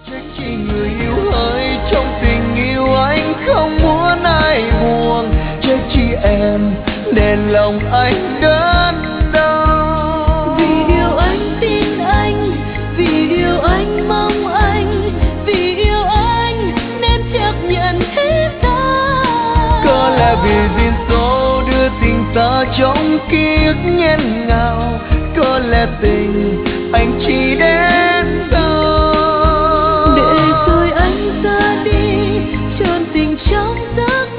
Trách chi người yêu ơi, trong tình yêu anh không muốn ai buồn. Trách chi em để lòng anh đớn đau. Vì yêu anh tin anh, vì yêu anh mong anh, vì yêu anh nên chấp nhận hết ta. Có lẽ vì duyên số đưa tình ta trong kiếp nghẹn ngào. Có lẽ tình anh chỉ đến đâu để rồi anh ra đi, trọn tình trong giấc